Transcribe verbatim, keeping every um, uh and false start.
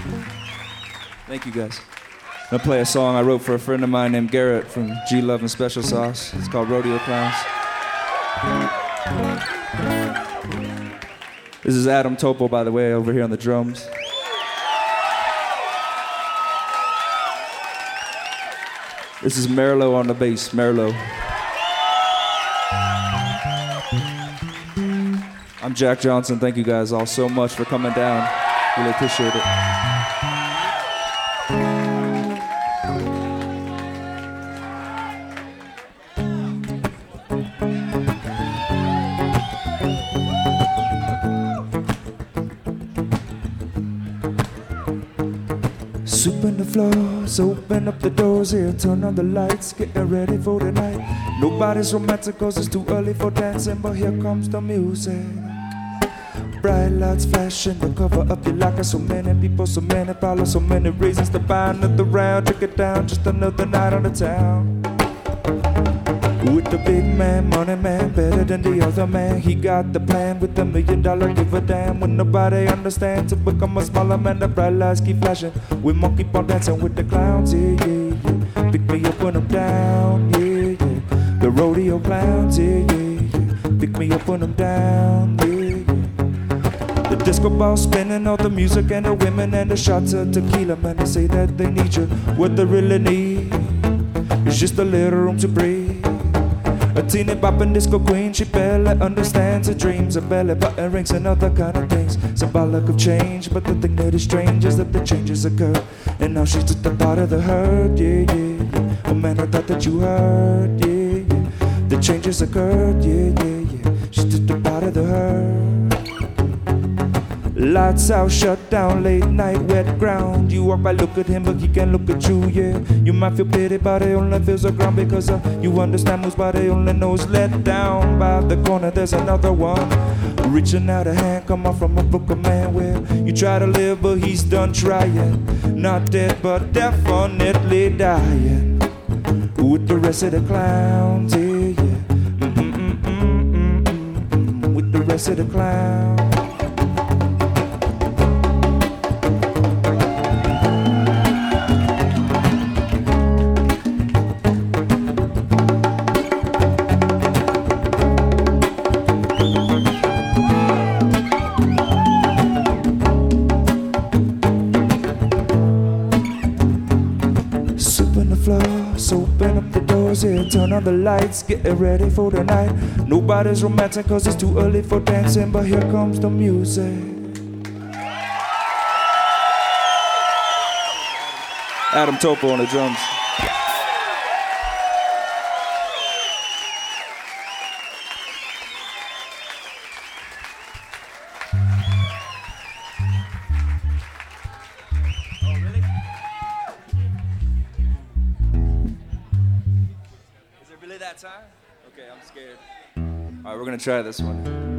Thank you, guys. I'm gonna play a song I wrote for a friend of mine named Garrett from G Love and Special Sauce. It's called Rodeo Clowns. This is Adam Topo, by the way, over here on the drums. This is Merlo on the bass, Merlo. I'm Jack Johnson. Thank you guys all so much for coming down. Really appreciate it. Sweeping the floors, open up the doors here, turn on the lights, getting ready for the night. Nobody's romantic cause it's too early for dancing, but here comes the music. Bright lights flashing to cover up your locker. So many people, so many problems, so many reasons to buy another round. Take it down, just another night on the town. With the big man, money man, better than the other man. He got the plan with the million dollar give a damn. When nobody understands to become a smaller man, the bright lights keep flashing. We won't keep on dancing with the clowns, yeah, yeah, yeah. Pick me up when I'm down, yeah, yeah. The rodeo clowns, yeah, yeah, yeah. Pick me up when I'm down, yeah, yeah. The disco ball spinning, all the music and the women and the shots of tequila. Man, they say that they need you. What they really need is just a little room to breathe. A teeny bopping disco queen, she barely understands her dreams. A belly button rings and other kind of things, symbolic of change. But the thing that is strange is that the changes occur, and now she's just a part of the herd, yeah, yeah, yeah. Oh man, I thought that you heard, yeah, yeah. The changes occurred, yeah, yeah, yeah. She's just a part of the herd. Lights out, shut down, late night, wet ground. You walk by, look at him, but he can't look at you, yeah. You might feel pity, but he only feels the ground because uh, you understand moves, but he only knows let down. By the corner, there's another one reaching out a hand, come on from a broken man. Well, you try to live, but he's done trying. Not dead, but definitely dying. With the rest of the clowns, yeah, yeah. Mm-mm-mm-mm-mm-mm. With the rest of the clowns. Open up the doors here, turn on the lights, get ready for the night. Nobody's romantic cause it's too early for dancing, but here comes the music. Adam Topo on the drums. That time? Okay, I'm scared. All right, we're gonna try this one.